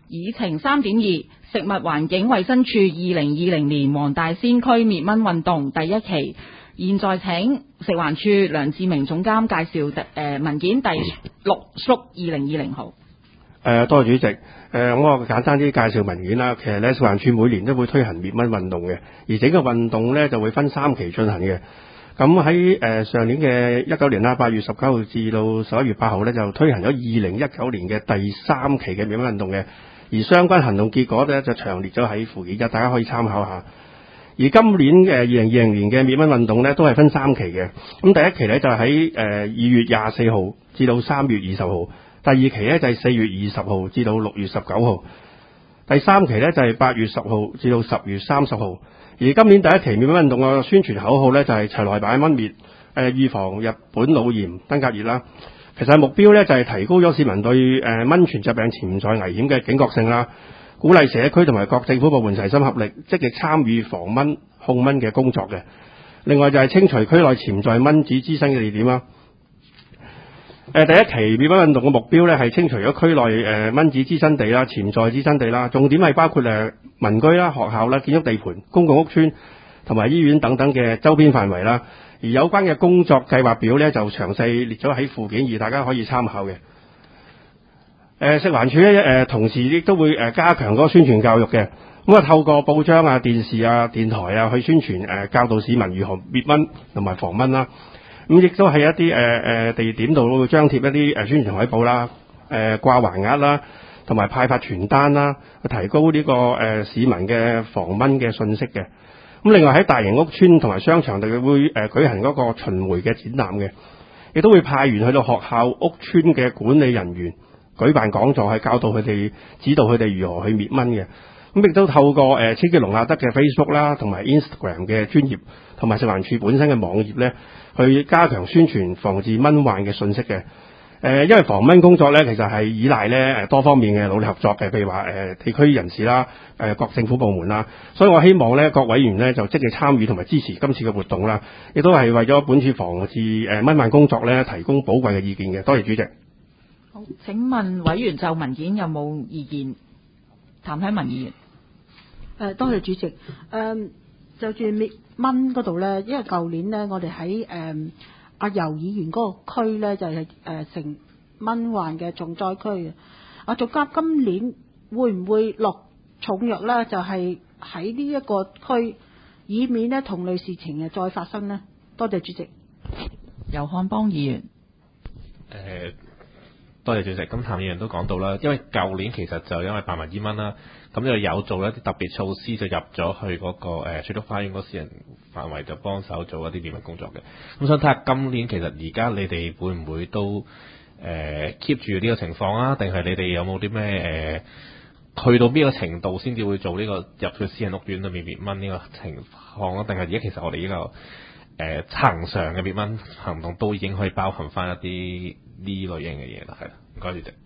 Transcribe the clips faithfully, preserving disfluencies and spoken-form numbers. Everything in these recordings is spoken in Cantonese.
議程三點二，食物環境衛生署二零二零年黃大仙區滅蚊運動第一期。現在請食環署梁志明總監介紹誒、呃、文件第六縮二零二零號。 誒，多謝主席。誒、呃，我簡單啲介紹文件啦。其實咧，食環署每年都會推行滅蚊運動嘅，而整個運動咧就會分三期進行嘅。咁喺誒上年嘅一九年啦，八月十九號至到十一月八號咧，就推行咗二零一九年嘅第三期嘅滅蚊運動嘅。而相關行動結果咧就詳列咗喺附件一，大家可以參考下。而今年嘅二零二零年嘅滅蚊運動咧都係分三期嘅。咁第一期咧就喺誒二月廿四號至到三月二十號，第二期咧就係四月二十號至到六月十九號，第三期咧就係八月十號至到十月三十號。而今年第一期滅蚊運動嘅宣傳口號咧就係齊來把蚊滅，誒預防日本腦炎登革熱啦。其實目標咧就係提高咗市民對誒蚊傳疾病潛在危險嘅警覺性啦，鼓勵社區同埋各政府部門齊心合力，積極參與防蚊控蚊嘅工作嘅。另外就係清除區內潛在蚊子滋生嘅地點啦。誒第一期滅蚊運動嘅目標咧係清除咗區內誒蚊子滋生地啦、潛在滋生地啦，重點係包括誒民居啦、學校啦、建築地盤、公共屋邨同埋醫院等等嘅周邊範圍啦。而有關嘅工作計劃表咧就詳細列咗喺附件二，大家可以參考嘅。誒食環署咧誒同時亦都會誒加強嗰個宣傳教育嘅，咁啊透過報章啊、電視啊、電台啊去宣傳誒教導市民如何滅蚊同埋防蚊啦。咁亦都係一啲誒誒地點度會張貼一啲誒宣傳海報啦、誒掛橫額啦，同埋派發傳單啦，提高呢個誒市民嘅防蚊嘅信息嘅。咁另外喺大型屋邨同埋商場度會誒舉行嗰個巡迴嘅展覽嘅，亦都會派員去到學校、屋邨嘅管理人員舉辦講座，係教導佢哋、指導佢哋如何去滅蚊嘅。咁亦都透過誒清潔龍亞德嘅 Facebook 啦，同埋 Instagram 嘅專頁，同埋食環署本身嘅網頁咧，去加強宣傳防治蚊患嘅信息嘅。誒，因為防蚊工作咧，其實係依賴咧誒多方面嘅努力合作嘅，譬如話誒地區人士啦、誒各政府部門啦，所以我希望咧各委員咧就積極參與同埋支持今次嘅活動啦，亦都係為咗本署防治誒蚊患工作咧提供寶貴嘅意見嘅。多謝主席。 好，請問委員就文件有冇意見？譚啟文議員。 誒，多謝主席。誒、嗯，就住滅蚊嗰度咧，因為舊年咧，我哋喺誒阿游議員嗰個區咧，就係、是、誒、呃、成蚊患嘅重災區嘅。阿總監今年會唔會落重藥咧？就係喺呢一個區，以免咧同類事情誒再發生呢？多謝主席。 游漢邦議員。 誒、呃，多謝主席。咁譚議員都講到啦，因為舊年其實就因為百萬醫蚊啦。咁就有做一啲特別措施，就入咗去嗰、那個誒翠竹花園嗰私人範圍，就幫手做一啲滅蚊工作嘅。咁想睇下今年其實而家你哋會唔會都誒 keep 住呢個情況啊？定係你哋有冇啲咩誒去到邊個程度先至會做呢、這個入去私人屋苑裏面滅蚊呢個情況啊？定係而家其實我哋呢、這個誒、呃、恆常嘅滅蚊行動都已經可以包含翻一啲呢類型嘅嘢啦？係啦，唔該主席。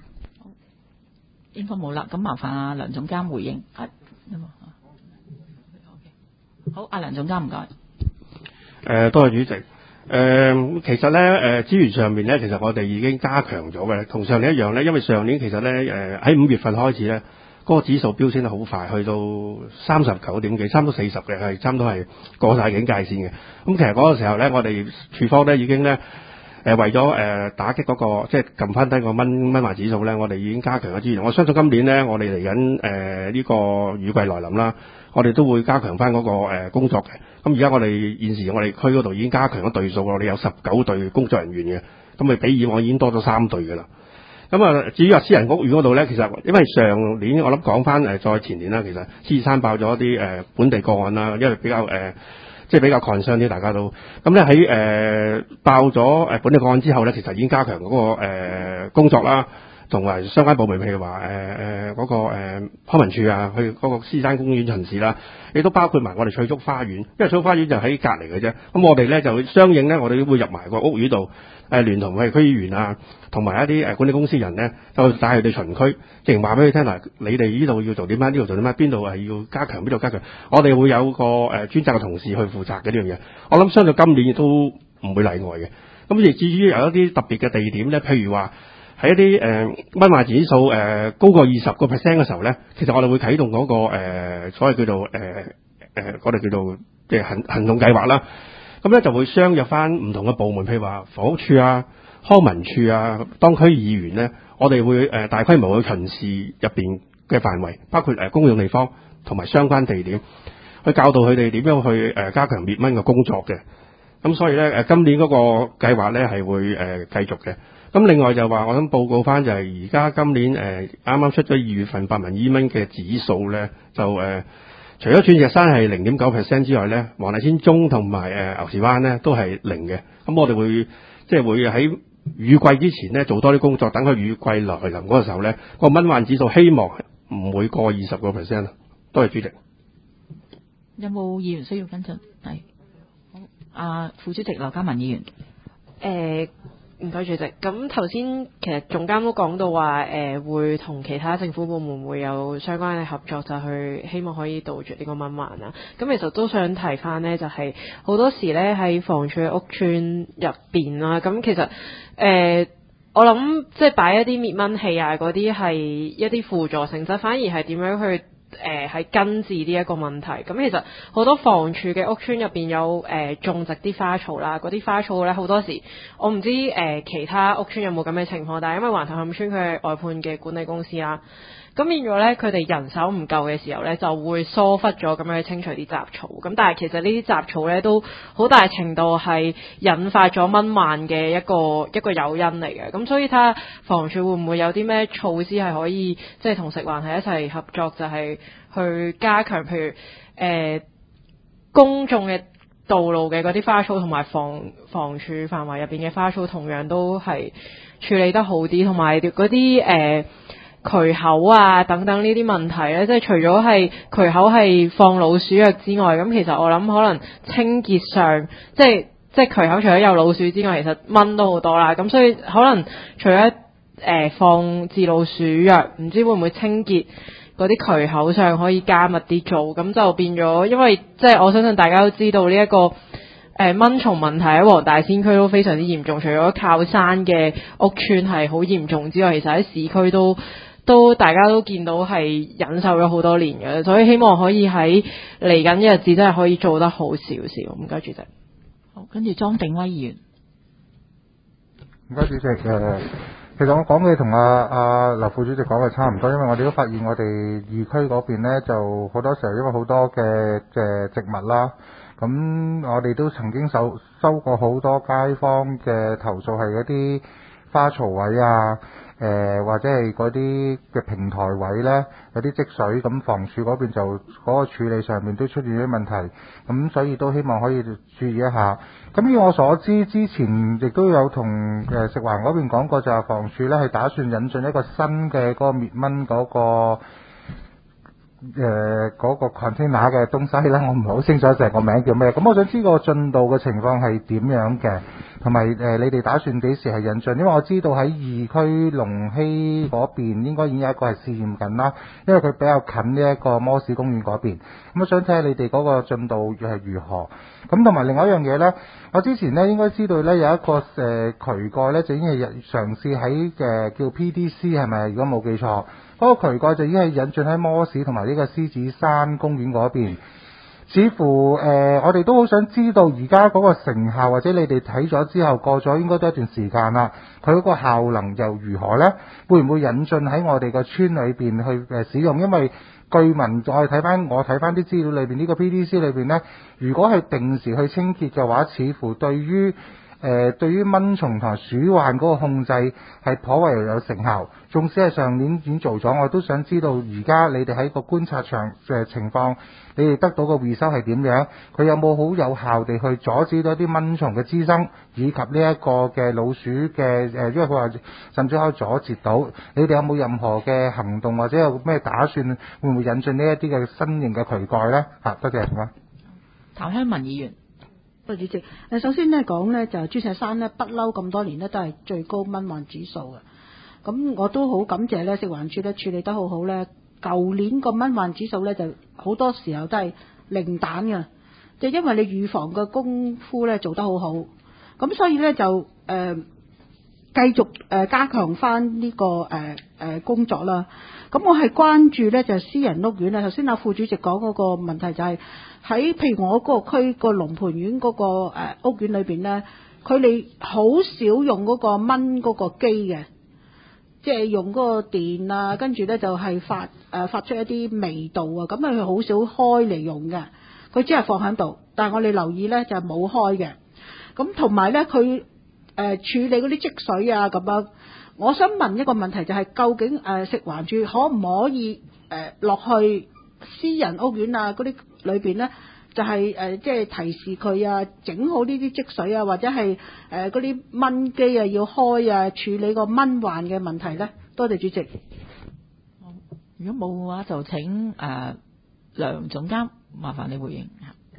應該冇啦，咁麻煩阿梁總監回應。啊，好，阿梁總監唔該。誒、 呃，多謝主席。誒、呃，其實咧，誒、呃、資源上面咧，其實我哋已經加強咗嘅，同上年一樣咧。因為上年其實咧，誒喺五月份開始咧，嗰、那個指數飆升得好快，去到三十九點幾，差唔多四十嘅，係差唔多係過晒警戒線嘅。咁其實嗰個時候咧，我哋處方咧已經咧。誒、呃、為咗誒、呃、打擊嗰、那個即係撳翻低個蚊蚊患指數咧，我哋已經加強咗資源。我相信今年咧，我哋嚟緊誒呢個雨季來臨啦，我哋都會加強翻嗰、那個、呃、工作嘅。咁而家我哋現時我哋區嗰度已經加強咗隊數，我哋有十九隊工作人員嘅，咁咪比以往已經多咗三隊㗎啦。咁啊，至於話私人屋苑嗰度咧，其實因為上年我諗講翻誒再前年啦，其實獅子山爆咗一啲誒、呃、本地個案啦，因為比較誒。呃即係比較 concern 啲，大家都咁咧喺誒爆咗誒本地個案之後咧，其實已經加強嗰、那個、呃、工作啦，同埋相關部門，譬如話誒誒嗰個誒康文署啊，去嗰個獅子山公園巡視啦，亦都包括埋我哋翠竹花園，因為翠竹花園就喺隔離嘅啫。咁我哋咧就相應咧，我哋都會入埋個屋苑度，誒、呃、聯同佢區議員啊，同埋一啲誒管理公司人咧，就帶佢哋巡區，直情話俾佢聽嗱，你哋呢度要做點樣，呢度做點樣，邊度係要加強，邊度加強，我哋會有個誒、呃、專責嘅同事去負責嘅呢樣嘢。我諗相信今年亦都唔會例外嘅。咁亦至於有一啲特別嘅地點咧，譬如話喺一啲誒、呃、蚊患指數誒、呃、高過二十個 percent 嘅時候咧，其實我哋會啟動嗰、那個、呃、所謂叫做誒誒、呃呃、我哋叫做嘅行行動計劃啦。咁咧就會相約翻唔同嘅部門，譬如話房屋處啊、康文署啊、當區議員咧，我哋會誒、呃、大規模去巡視入邊嘅範圍，包括誒、呃、公用地方同埋相關地點，去教導佢哋點樣去誒、呃、加強滅蚊嘅工作嘅。咁所以咧誒、呃、今年嗰個計劃咧係會誒、呃、繼續嘅。咁另外就話我想報告翻就係而家今年誒啱啱出咗二月份白紋伊蚊嘅指數咧，就誒、呃、除咗鑽石山係零點九 percent 之外咧，黃大仙中同埋誒牛池灣咧都係零嘅。咁我哋會即係會喺雨季之前咧做多啲工作，等佢雨季來臨嗰個時候咧，個蚊患指數希望唔會過二十個 percent。多謝主席。 有冇議員需要跟進？係好，啊副主席劉嘉文議員。 誒唔該主席，咁頭先其實總監都講到話誒、呃、會同其他政府部門會有相關嘅合作，就去希望可以杜絕呢個蚊患啊。咁其實都想提翻呢，就係、是、好多時呢喺房署嘅屋邨入邊啦，咁其實誒、呃、我諗即係擺一啲滅蚊器啊嗰啲係一啲輔助性質，反而係點樣去誒係、呃、根治呢一個問題。咁其實好多房署嘅屋邨入邊有誒、呃、種植啲花草啦，嗰啲花草咧好多時我唔知誒、呃、其他屋邨有冇咁嘅情況，但係因為橫頭磡邨佢係外判嘅管理公司啦，咁變咗咧佢哋人手唔夠嘅時候咧就會疏忽咗咁樣去清除啲雜草。咁但係其實呢啲雜草咧都好大程度係引發咗蚊患嘅一個一個誘因嚟嘅。咁所以睇下房署會唔會有啲咩措施係可以即係同食環係一齊合作，就係、是、去加強譬如誒、呃、公眾嘅道路嘅嗰啲花草同埋房房署範圍入邊嘅花草同樣都係處理得好啲，同埋嗰啲誒渠口啊等等呢啲問題咧，即係除咗係渠口係放老鼠藥之外，咁其實我諗可能清潔上即係即係渠口除咗有老鼠之外，其實蚊都好多啦。咁所以可能除咗誒、呃、放治老鼠藥，唔知會唔會清潔嗰啲渠口上可以加密啲做，咁就變咗，因為即係我相信大家都知道呢、這、一個誒、呃、蚊蟲問題喺黃大仙區都非常之嚴重，除咗靠山嘅屋邨係好嚴重之外，其實喺市區都都大家都見到係忍受咗好多年嘅，所以希望可以喺嚟緊嘅日子真係可以做得好少少。唔該主席。 好，跟住莊定威議員。 唔該主席。誒，其實我講嘅同阿阿劉副主席講嘅差唔多，因為我哋都發現我哋二區嗰邊呢，就好多時候因為好多嘅嘅植物啦，咁我哋都曾經收收過好多街坊嘅投訴，係嗰啲花槽位啊。誒、呃、或者係嗰啲嘅平台位呢，有啲積水，咁房署嗰邊就嗰、嗰個處理上面都出現咗問題，咁所以都希望可以注意一下。咁以我所知，之前亦都有同誒食環嗰邊講過，就係房署呢係打算引進一個新嘅嗰個滅蚊嗰、嗰個。誒嗰、呃那個 container 嘅東西咧，我唔係好清楚成個名叫咩。咁我想知個進度嘅情況係點樣嘅，同埋誒你哋打算幾時係引進？因為我知道喺二區龍禧嗰邊應該已經有一個係試驗緊啦，因為佢比較近呢一個摩士公園嗰邊。咁我想睇下你哋嗰個進度係如何。咁同埋另外一樣嘢咧，我之前咧應該知道咧有一個誒、呃、渠蓋咧就已經係嘗試喺誒叫 P D C 係咪？如果冇記錯。嗰個渠蓋就已經係引進喺摩士同埋呢個獅子山公園嗰邊，似乎誒、呃、我哋都好想知道而家嗰個成效，或者你哋睇咗之後過咗應該都一段時間啦，佢嗰個效能又如何呢？會唔會引進喺我哋個村裏邊去誒使用？因為據聞再睇翻我睇翻啲資料裏邊，呢、這個 P D C 裏邊呢，如果係定時去清潔嘅話，似乎對於誒、呃、對於蚊蟲同鼠患嗰個控制係頗為有成效，縱使係上年已經做咗，我都想知道而家你哋喺個觀察場嘅情況，你哋得到個回收係點樣？佢有冇好有效地去阻止到啲蚊蟲嘅滋生，以及呢一個嘅老鼠嘅誒、呃，因為佢話甚至可以阻截到。你哋有冇任何嘅行動或者有咩打算，會唔會引進呢一啲嘅新型嘅渠蓋呢？嚇、啊，多謝，唔該。 譚香文議員。 主席，誒首先咧講咧就鑽石山咧不嬲咁多年咧都係最高蚊患指數嘅，咁我都好感謝咧食環署咧處理得好好咧。舊年個蚊患指數咧就好多時候都係零蛋嘅，就因為你預防嘅功夫咧做得好好，咁所以咧就誒、呃、 續誒、呃、加強翻呢、這個誒誒、呃呃、工作啦。咁我係關注咧就係、是、私人屋苑啊。頭先阿副主席講嗰個問題就係、是、喺譬如我嗰個區個龍蟠苑嗰、那個誒、呃、屋苑裏邊咧，佢哋好少用嗰個燜嗰個機嘅，即係用嗰個電啊，跟住咧就係發誒、呃、發出一啲味道啊，咁啊佢好少開嚟用嘅，佢只係放喺度。但係我哋留意咧就係冇開嘅。咁同埋咧佢誒處理嗰啲積水啊咁樣。我想問一個問題就係、是、究竟誒、呃、食環署可唔可以誒落、呃、去私人屋苑啊嗰啲裏邊咧，就係誒即係提示佢啊，整好呢啲積水啊，或者係誒嗰啲燜機啊要開啊，處理個蚊患嘅問題咧？多謝主席。 如果冇嘅話，就請誒、呃、梁總監麻煩你回應。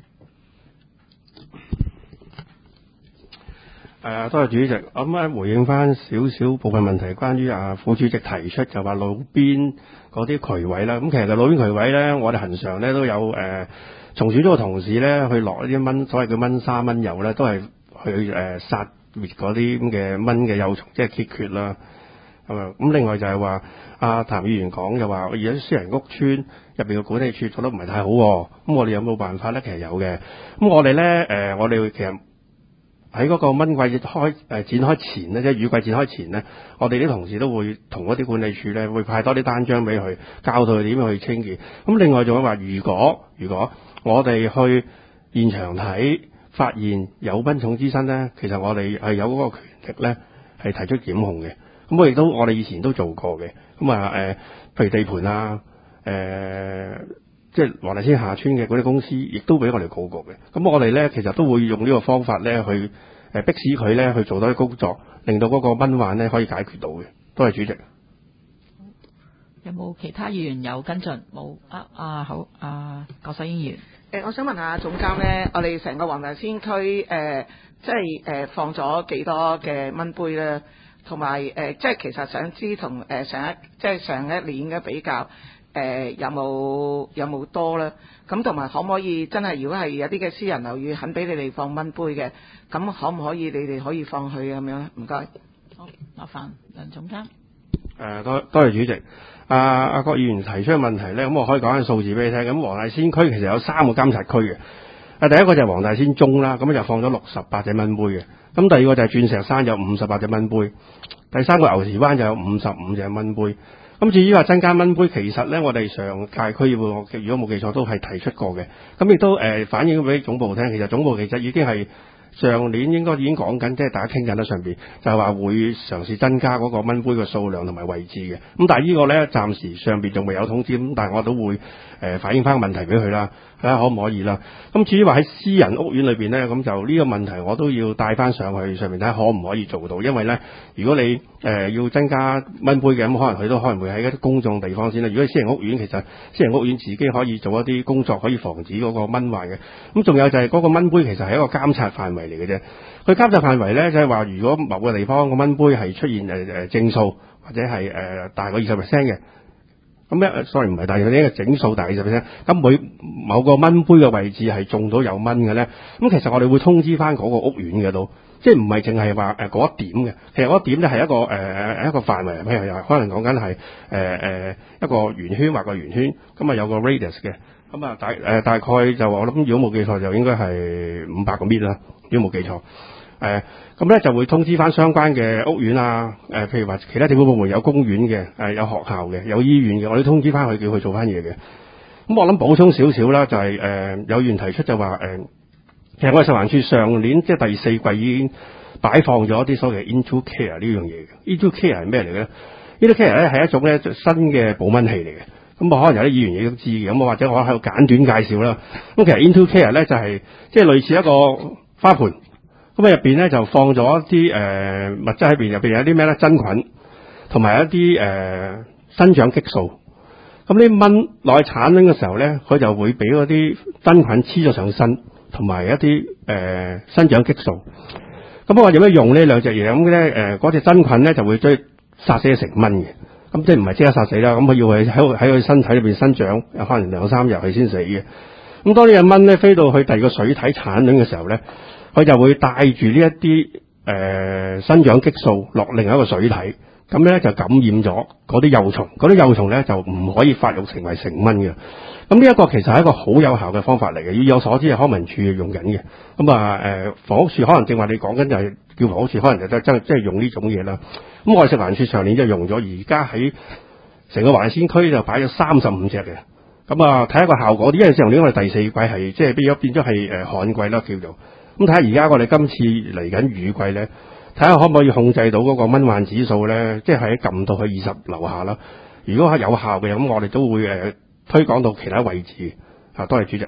誒、呃，多謝主席。咁咧回應翻少少部分問題，關於啊副主席提出就話路邊嗰啲渠位啦。咁其實路邊渠位咧，我哋恒常咧都有誒，從小組嘅同事咧去落一啲蚊，所謂嘅蚊沙蚊油咧，都係去誒、呃、殺滅嗰啲咁嘅蚊嘅幼蟲，即係揭缺啦。咁啊，咁另外就係話阿譚議員講就話，而家私人屋邨入邊嘅管理處做得唔係太好，咁我哋有冇辦法咧？其實有嘅。咁我哋咧誒，我哋其實。喺嗰個蚊季開誒、呃、展開前咧，即係雨季展開前咧，我哋啲同事都會同嗰啲管理處咧，會派多啲單張俾佢，教到佢點樣去清潔。咁另外仲有話，如果如果我哋去現場睇，發現有蚊蟲滋生咧，其實我哋係有嗰個權力咧，係提出檢控嘅。咁我亦都我哋以前都做過嘅。咁啊誒，譬如地盤啊，誒、呃。即係黃大仙下村嘅嗰啲公司，亦都俾我哋告過嘅。咁我哋咧，其實都會用呢個方法咧，去誒迫使佢咧去做多啲工作，令到嗰個蚊患咧可以解決到嘅。多謝主席。 有冇其他議員有跟進？冇啊啊好啊，郭世英議員。 誒、呃，我想問下總監咧，我哋成個黃大仙區誒、呃，即係誒、呃、放咗幾多嘅蚊杯咧？同埋誒，即係其實想知同誒上一即係上一年嘅比較。誒、呃、有冇有冇多咧？咁同埋可唔可以真係如果係有啲嘅私人樓宇肯俾你哋放蚊杯嘅，咁可唔可以你哋可以放去咁樣咧？唔該。 好，麻煩梁總監。 誒多多謝主席。阿阿郭議員提出嘅問題咧，咁我可以講下數字俾你聽。咁黃大仙區其實有三個監察區嘅。啊，第一個就係黃大仙中啦，咁就放咗六十八隻蚊杯嘅。咁第二個就係鑽石山有五十八隻蚊杯。第三個牛池灣就有五十五隻蚊杯。咁至於話增加蚊杯，其實咧我哋上屆區議會，我如果冇記錯都係提出過嘅。咁亦都誒、呃、反映俾總部聽，其實總部其實已經係上年應該已經講緊，即係大家傾緊啦上邊，就係話會嘗試增加嗰個蚊杯嘅數量同埋位置嘅。咁但係呢個咧暫時上邊仲未有通知，咁但係我都會誒、呃、反映翻個問題俾佢啦，睇下可唔可以啦。咁至於話喺私人屋苑裏邊咧，咁就呢個問題我都要帶翻上去上面睇下可唔可以做到，因為咧如果你誒、呃、要增加蚊杯嘅，咁可能佢都可能會喺一啲公眾地方先啦。如果私人屋苑，其實私人屋苑自己可以做一啲工作，可以防止嗰個蚊患嘅。咁仲有就係嗰個蚊杯其實係一個監察範圍嚟嘅啫。佢監察範圍咧就係話，如果某個地方個蚊杯係出現誒誒正數或者係誒、呃、大過二十 percent 嘅，咁咧 sorry 唔係大過呢個整數大過二十 percent，咁每某個蚊杯嘅位置係中到有蚊嘅咧，咁其實我哋會通知翻嗰個屋苑嘅都，即係唔係淨係話誒嗰一點嘅，其實嗰一點咧係一個誒誒、呃、一個範圍，譬如又可能講緊係誒誒一個圓圈畫個圓圈，咁啊有個 radius 嘅，咁啊大誒、呃、大概就我諗如果冇記錯就應該係五百個 米啦，如果冇記錯。誒咁咧就會通知翻相關嘅屋苑啊，誒、呃、譬如話其他政府部門有公園嘅，誒、呃、有學校嘅，有醫院嘅，我哋通知翻佢叫佢做翻嘢嘅。咁、嗯、我諗補充少少啦，就係、是、誒、呃、有議員提出就話誒、呃，其實我哋食環署上年即係第四季已經擺放咗一啲所謂 Into Care 呢樣嘢嘅。Into Care 係咩嚟嘅咧？Into Care 咧係一種咧新嘅保蚊器嚟嘅。咁、嗯、我可能有啲議員亦都知嘅，咁、嗯、我或者我喺度簡短介紹啦。咁、嗯、其實 Into Care 咧就係、是、即係類似一個花盆。咁啊入邊咧就放咗一啲誒、呃、物質喺邊，入邊有啲咩咧？真菌同埋一啲誒、呃、生長激素。咁呢蚊落去產卵嘅時候咧，佢就會俾嗰啲真菌黐咗上身，同埋一啲誒、呃、生長激素。咁我點樣用呢兩隻嘢？咁咧誒嗰隻真菌咧就會追殺死成蚊嘅。咁即係唔係即刻殺死啦？咁佢要喺喺喺佢身體裏邊生長，有可能兩三日佢先死嘅。咁當呢隻蚊咧飛到去第二個水體產卵嘅時候咧，佢就會帶住呢一啲誒生長激素落另一個水體，咁咧就感染咗嗰啲幼蟲，嗰啲幼蟲咧就唔可以發育成為成蚊嘅。咁呢一個其實係一個好有效嘅方法嚟嘅，以我所知係康文署用緊嘅。咁啊誒房屋署可能正話你講緊就係叫房屋署，可能就真真即係用呢種嘢啦。咁我哋食環署上年就用咗，而家喺成個環仙區就擺咗三十五隻嘅。咁啊睇下個效果，因為上年我哋第四季係即係變咗變咗係誒旱季啦叫做。咁睇下而家我哋今次嚟緊雨季咧，睇下可唔可以控制到嗰個蚊患指數咧，即係喺撳到去二十樓下啦。如果係有效嘅，咁我哋都會誒、呃、推廣到其他位置。啊，多謝主席。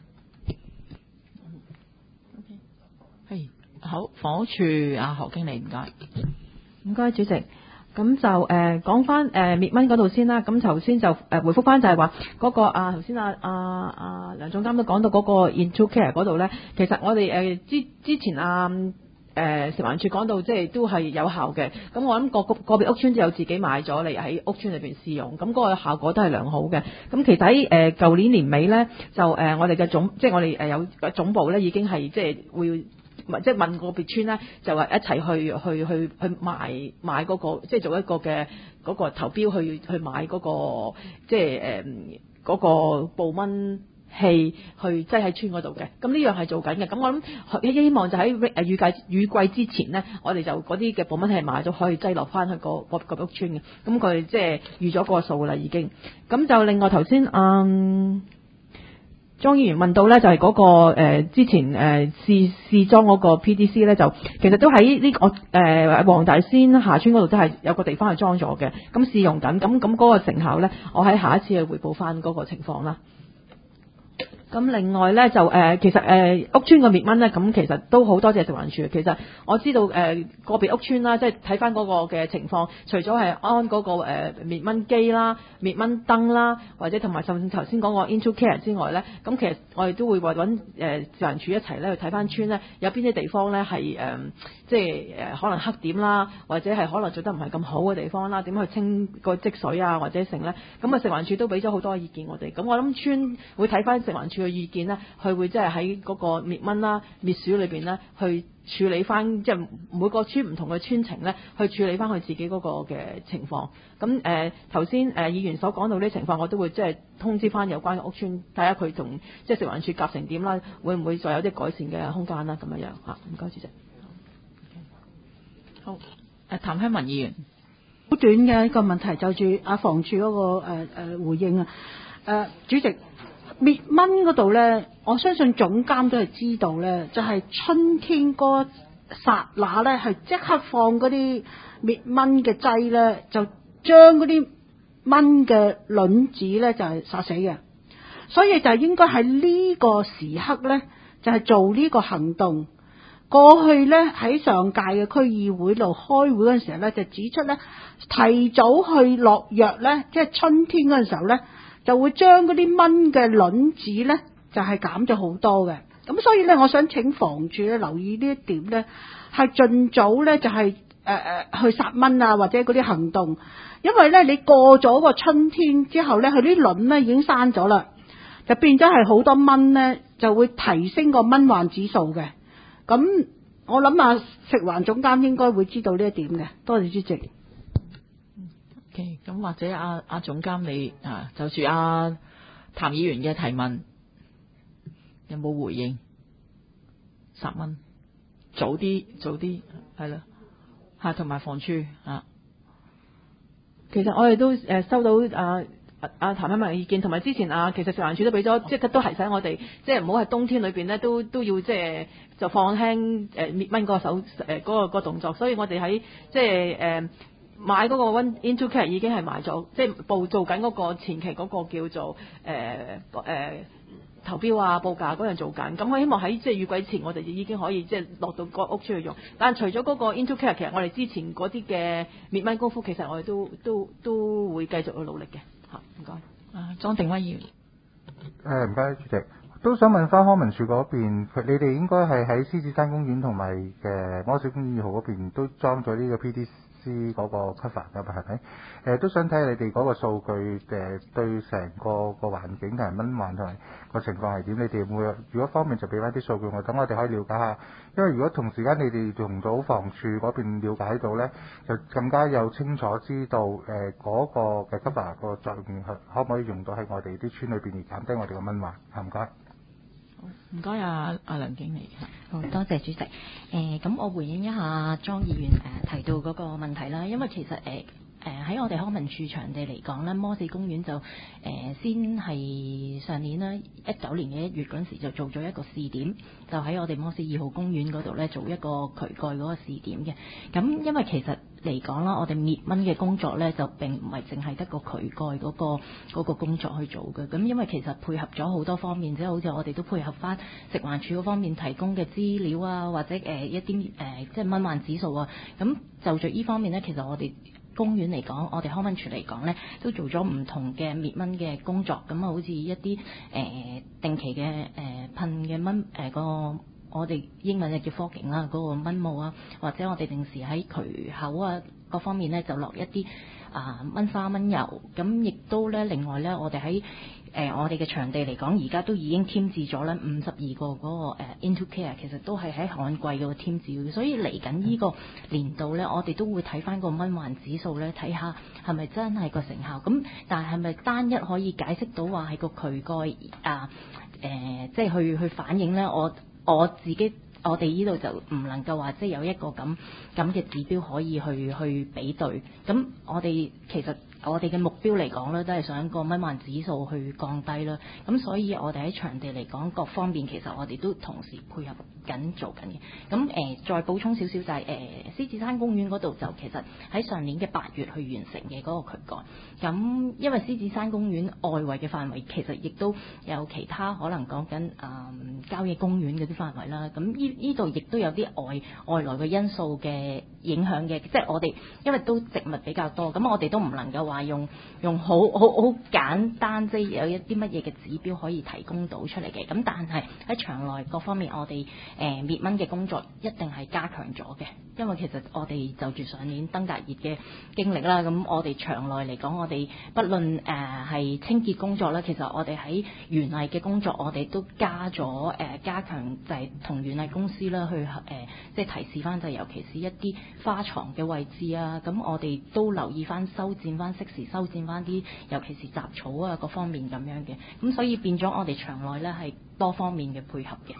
係好，房屋署阿何經理唔該， 唔該主席。咁就誒講翻誒滅蚊嗰度先啦。咁頭先就誒、呃、回覆翻就係話嗰個啊頭先啊啊啊梁總監都講到嗰個 Into Care 嗰度咧，其實我哋誒、呃、之之前啊誒、呃、食環署講到即係都係有效嘅。咁我諗個個個別屋邨就有自己買咗嚟喺屋邨裏邊試用，咁嗰個效果都係良好嘅。咁其實喺誒舊年年尾咧，就誒、呃、我哋嘅總即係我哋誒有總部咧已經係即係會。即係問個別村咧，就話一齊去去去去買買嗰、那個，即係做一個嘅嗰個投標去去買嗰、那個，即係誒嗰個捕蚊器去擠喺村嗰度嘅。咁呢樣係做緊嘅。咁我諗希望就喺誒雨季雨季之前咧，我哋就嗰啲嘅捕蚊器買咗可以擠落翻去個個個屋村嘅。咁佢即係預咗個數啦已經。咁就另外頭先嗯。莊議員問到咧，就係嗰、那個、呃、之前誒、呃、試試裝嗰個 P D C 咧，就其實都喺呢、這個誒黃、呃、大仙下村嗰度都係有個地方係裝咗嘅，咁試用緊，咁咁嗰個成效咧，我喺下一次去回報翻嗰個情況啦。咁另外咧就誒、呃、其實誒、呃、屋邨嘅滅蚊咧，咁其實都好多謝食環署。其實我知道誒、呃、個別屋邨啦，即係睇翻嗰個嘅情況，除咗係安嗰個誒滅蚊機啦、滅蚊燈啦，或者同埋甚至頭先講個 Into Care 之外咧，咁其實我哋都會話揾誒食環署一齊咧去睇翻村咧，有邊啲地方咧係誒即係誒、呃、可能黑點啦，或者係可能做得唔係咁好嘅地方啦，點去清個積水啊或者成咧，咁啊食環署都俾咗好多意見我哋。咁我諗村會睇翻食環署嘅意見咧，佢會即係喺嗰個滅蚊啦、滅鼠裏邊咧，去處理翻即係每個村唔同嘅村情咧，去處理翻佢自己嗰個嘅情況。咁誒頭先誒議員所講到呢情況，我都會即係通知翻有關嘅屋村，睇下佢同即係食環署夾成點啦，會唔會再有啲改善嘅空間啦？咁樣樣嚇，唔該主席。 好，誒譚香文議員， 好短嘅一個問題，就住阿房署嗰、那個誒誒、呃、回應啊。誒、呃、主席。滅蚊嗰度呢，我相信總監都係知道呢，就係、是、春天嗰剎那呢，係即刻放嗰啲滅蚊嘅劑呢，就將嗰啲蚊嘅卵子呢，就係、是、殺死嘅。所以就應該喺呢個時刻呢，就係、是、做呢個行動。過去呢，喺上屆嘅區議會度開會嗰陣時候呢，就指出呢，提早去落藥呢，即係春天嗰陣時候呢，就會將嗰啲蚊嘅卵子咧，就係減咗好多嘅。咁所以咧，我想請房署咧留意呢一點咧，係盡早咧就係誒誒去殺蚊啊，或者嗰啲行動。因為咧你過咗個春天之後咧，佢啲卵咧已經生咗啦，就變咗係好多蚊咧，就會提升個蚊患指數嘅。咁我諗啊，食環總監應該會知道呢一點嘅。多謝主席。 咁或者阿阿總監你啊，就住阿譚議員嘅提問，有冇回應？十蚊，早啲早啲係啦，嚇同埋房署啊。其實我哋都誒收到阿阿譚香文嘅意見，同埋之前啊，其實食環署都俾咗，即係都提醒我哋，即係唔好喺冬天裏邊咧，都都要即係就放輕誒滅蚊嗰個手誒嗰個嗰個動作。所以我哋喺即係誒。呃買嗰個 One Into Care 已經係買咗，即係報做緊嗰個前期嗰個叫做誒誒、呃呃、投標啊報價嗰樣做緊。咁我希望喺即係雨季前，我哋已經可以即係落到個屋出去用。但係除咗嗰個 Into Care，其實我哋之前嗰啲嘅滅蚊功夫，其實我哋都都都會繼續去努力嘅。嚇，唔該。啊，莊定威議員。 誒唔該，主席。都想問翻康文署嗰邊，佢你哋應該係喺獅子山公園同埋嘅摩水公園二號嗰邊都裝咗呢個 P D 施嗰個 cover 㗎嘛，係咪？誒、呃、都想睇下你哋嗰個數據誒、呃、對成個個環境同埋蚊患同埋個情況係點？你哋會有如果方面就俾翻啲數據我，等我哋可以了解下。因為如果同時間你哋同到房署嗰邊了解到咧，就更加有清楚知道誒嗰、呃那個嘅 cover 個作用係可唔可以用到喺我哋啲村裏邊而減低我哋嘅蚊患？唔該。 唔該啊，阿梁經理。 好多謝主席。誒、呃，咁我回應一下莊議員誒、呃、提到嗰個問題啦，因為其實誒。呃誒喺我哋康文署場地嚟講咧，摩士公園就誒、呃、先係上年啦，一九年嘅一月嗰陣時就做咗一個試點，就喺我哋摩士二號公園嗰度咧做一個渠蓋嗰個試點嘅。咁因為其實嚟講啦，我哋滅蚊嘅工作咧就並唔係淨係得個渠蓋嗰、嗰個嗰個工作去做嘅。咁因為其實配合咗好多方面，即係好似我哋都配合翻食環署嗰方面提供嘅資料啊，或者誒、呃、一啲誒、呃、即係蚊患指數啊。咁就住呢方面咧，其實我哋公園嚟講，我哋康文署嚟講咧，都做咗唔同嘅滅蚊嘅工作。咁啊，好似一啲誒、呃、定期嘅誒、呃、噴嘅蚊誒個，我哋英文就叫科警啦，嗰、那個蚊霧啊，或者我哋定時喺渠口啊各方面咧就落一啲啊、呃、蚊砂蚊油。咁亦都咧，另外咧，我哋喺誒我哋嘅場地嚟講，而家都已經添置咗咧五十二個嗰、那個、呃、Into Care， 其實都係喺旱季嗰個添置嘅。所以嚟緊呢個年度咧，我哋都會睇翻個蚊患指數咧，睇下係咪真係個成效。咁但係係咪單一可以解釋到話係個渠蓋啊誒、呃，即係去去反映咧？我我自己我哋呢度就唔能夠話即係有一個咁咁嘅指標可以去去比對。咁我哋其實我哋嘅目標嚟講咧，都係想個蚊患指數去降低啦。咁所以我哋喺場地嚟講，各方面其實我哋都同時配合緊做緊嘅。咁誒、呃，再補充少少就係、是、誒、呃、獅子山公園嗰度就其實喺上年嘅八月去完成嘅嗰個渠蓋。咁因為獅子山公園外圍嘅範圍其實亦都有其他可能講緊誒郊野公園嗰啲範圍啦。咁呢呢度亦都有啲外外來嘅因素嘅影響嘅，即係我哋因為都植物比較多，咁我哋都唔能夠話用用好好好簡單，即係有一啲乜嘢嘅指標可以提供到出嚟嘅。咁但係喺場內各方面，我哋誒滅蚊嘅工作一定係加強咗嘅，因為其實我哋就住上年登革熱嘅經歷啦，咁我哋場內嚟講，我哋不論誒係清潔工作啦，其實我哋喺園藝嘅工作，我哋都加咗誒、呃、加強，就係同園藝公司啦去誒、呃、即係提示翻，就尤其是一啲花床嘅位置啊，咁我哋都留意翻修剪翻，適時修剪翻啲，尤其是雜草啊各方面咁樣嘅，咁所以變咗我哋場內咧係多方面嘅配合嘅。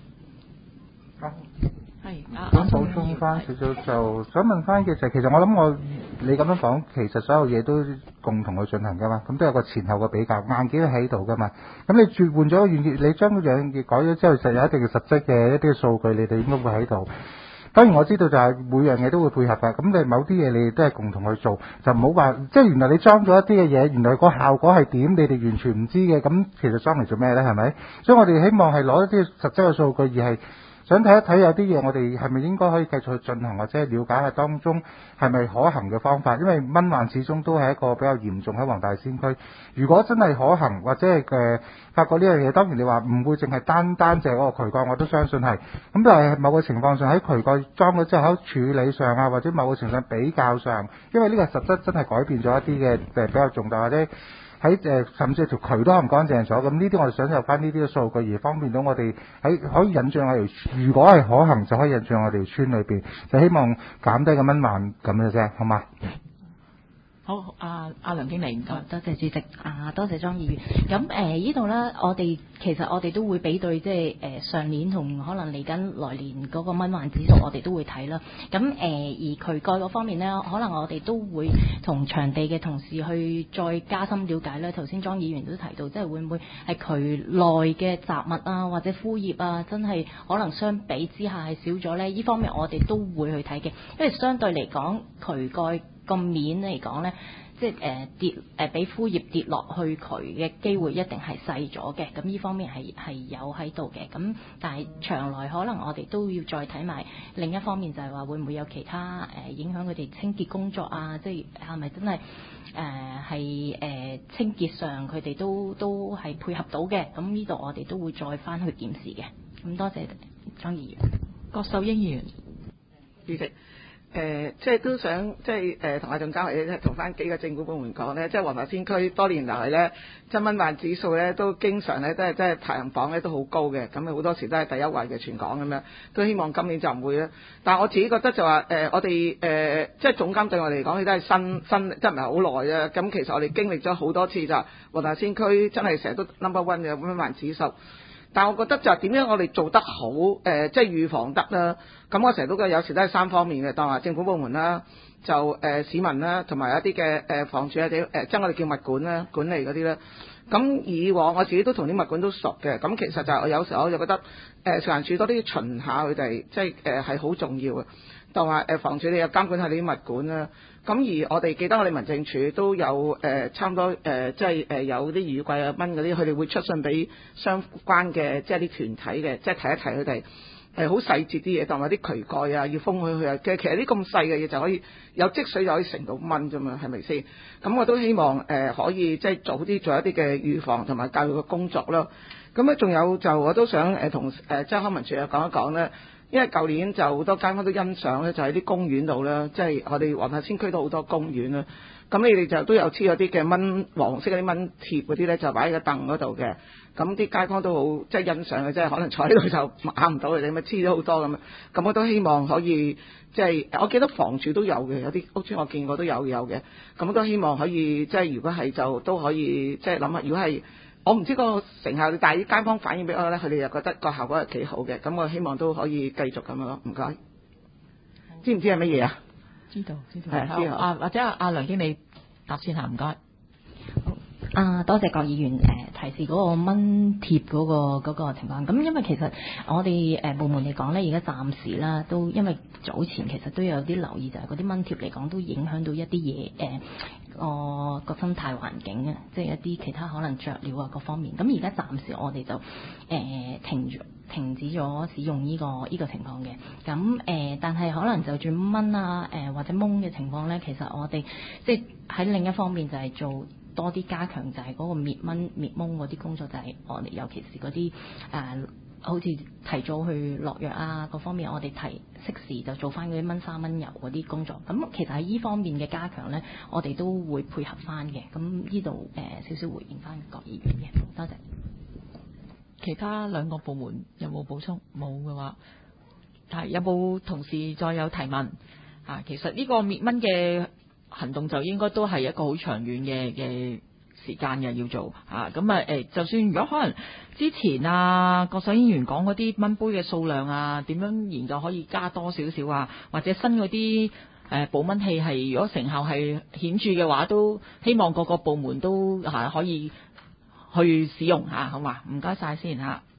係啊， 想補充翻少少，就想問翻嘅就係，其實我諗我你咁樣講，其實所有嘢都共同去進行噶嘛，咁都有個前後嘅比較，硬件都喺度噶嘛。咁你轉換咗個軟件，你將嗰樣嘢改咗之後，實有一定嘅實質嘅一啲數據，你哋應該會喺度。當然我知道就係每樣嘢都會配合㗎，咁你某啲嘢你哋都係共同去做，就唔好話即係原來你裝咗一啲嘅嘢，原來個效果係點，你哋完全唔知嘅，咁其實裝嚟做咩呢？係咪？所以我哋希望係攞一啲實質嘅數據，而係想睇一睇有啲嘢我哋係咪應該可以繼續去進行，或者了解下當中係咪可行嘅方法，因為蚊患始終都係一個比較嚴重喺黃大仙區。如果真係可行或者係誒發覺呢樣嘢，當然你話唔會淨係單單就係嗰個渠蓋，我都相信係。咁但係某個情況上喺渠蓋裝咗之後喺處理上啊，或者某個情況上比較上，因為呢個實質真係改變咗一啲嘅誒比較重大或者。喺誒甚至條渠都唔乾淨咗，咁呢啲我哋想有翻呢啲嘅數據，而方便到我哋喺可以引進我哋，如果係可行就可以引進我哋村裏邊，就希望減低個蚊患咁嘅啫，好嘛？ 好，阿阿梁經理唔該， 多謝主席，啊多謝莊議員。咁誒呢度咧，我哋其實我哋都會比對，即係誒上年同可能嚟緊來年嗰個蚊患指數，我哋都會睇啦。咁誒、呃、而渠蓋嗰方面咧，可能我哋都會同場地嘅同事去再加深了解咧。頭先莊議員都提到，即係會唔會係渠內嘅雜物啊，或者枯葉啊，真係可能相比之下係少咗咧？呢方面我哋都會去睇嘅，因為相對嚟講渠蓋個面嚟講咧，即係誒、呃、跌誒俾枯葉跌落去渠嘅機會一定係細咗嘅，咁呢方面係係有喺度嘅。咁但係場內可能我哋都要再睇埋另一方面，就係話會唔會有其他誒、呃、影響佢哋清潔工作啊？即係係咪真係誒係誒清潔上佢哋都都係配合到嘅？咁呢度我哋都會再翻去檢視嘅。咁多謝莊議員。 郭秀英議員， 主席。 誒，即係都想即係誒同阿總監或者同翻幾個政府部門講咧，即係黃大仙區多年來咧，即係蚊患指數咧都經常咧都係即係排行榜咧都好高嘅，咁好多時都係第一位嘅全港咁樣，都希望今年就唔會啦。但係我自己覺得就話誒、呃，我哋誒、呃、即係總監對我哋嚟講，佢都係新新，即係唔係好耐啊。咁其實我哋經歷咗好多次就黃大仙區真係成日都 number one 嘅蚊患指數。但係我覺得就係點樣我哋做得好，誒、呃、即係預防得啦。咁我成日都覺得有時都係三方面嘅，當話政府部門啦，就誒、呃、市民啦，同埋一啲嘅誒房署啊啲誒，即係我哋叫物管啦，管理嗰啲啦。咁以往我自己都同啲物管都熟嘅，咁其實就係我有時候我就覺得誒食環署多啲巡下佢哋，即係誒係好重要嘅。當話誒房署你有監管下你啲物管啦。咁而我哋記得我哋民政處都有誒、呃、差唔多誒、呃、即係誒有啲雨季啊蚊嗰啲，佢哋會出信俾相關嘅即係啲團體嘅，即係提一提佢哋誒好細節啲嘢，當話啲渠蓋啊要封開佢啊。其實其實啲咁細嘅嘢就可以有積水就可以成到蚊啫嘛，係咪先？咁我都希望誒、呃、可以即係早啲做一啲嘅預防同埋教育嘅工作咯。咁咧仲有就我都想誒同誒即係康文署啊講一講咧。因為舊年就好多街坊都欣賞咧，就喺啲公園度啦，即係我哋黃大仙區都好多公園啦。咁你哋就都有黐咗啲嘅蚊黃色嗰啲蚊貼嗰啲咧，就擺喺個凳嗰度嘅。咁啲街坊都好即係欣賞嘅，即係可能坐喺度就買唔到佢哋，咪黐咗好多咁。咁我都希望可以即係，我記得房署都有嘅，有啲屋邨我見過都有有嘅。咁我都希望可以即係，如果係就都可以即係諗下，如果係。我唔知個成效，但係啲街坊反映俾我咧，佢哋又覺得個效果係幾好嘅，咁我希望都可以繼續咁樣咯。唔該，知唔知係乜嘢啊？ 知道，知道。 係知道。 啊，或者阿梁經理答先下，唔該。 啊，多謝郭議員誒、呃、提示嗰個蚊貼嗰、嗰個嗰個情況。咁因為其實我哋誒、呃、部門嚟講咧，而家暫時啦，都因為早前其實都有啲留意，就係嗰啲蚊貼嚟講都影響到一啲嘢誒個個生態環境啊，即係一啲其他可能雀鳥啊各方面。咁而家暫時我哋就誒、呃、停住停止咗使用呢、呢個呢、呢個情況嘅。咁誒、呃，但係可能就住蚊啊誒、呃、或者蚊嘅情況咧，其實我哋即係喺另一方面就係做。多啲加強就係嗰個滅蚊滅蚊嗰啲工作，就係我哋尤其是嗰啲誒，好似提早去落藥啊，各方面我哋提適時就做翻嗰啲蚊沙蚊油嗰啲工作。咁其實喺依方面嘅加強咧，我哋都會配合翻嘅。咁呢度誒少少回應翻郭議員嘅，多謝。 其他兩個部門有冇補充？冇嘅話，係有冇同事再有提問？啊，其實呢個滅蚊嘅行動就應該都係一個好長遠嘅嘅時間嘅要做嚇，咁啊誒，就算如果可能之前啊郭守議員講嗰啲蚊杯嘅數量啊，點樣研究可以加多少少啊，或者新嗰啲誒保蚊器係如果成效係顯著嘅話，都希望各個部門都嚇可以去使用嚇，好嘛？唔該晒先嚇。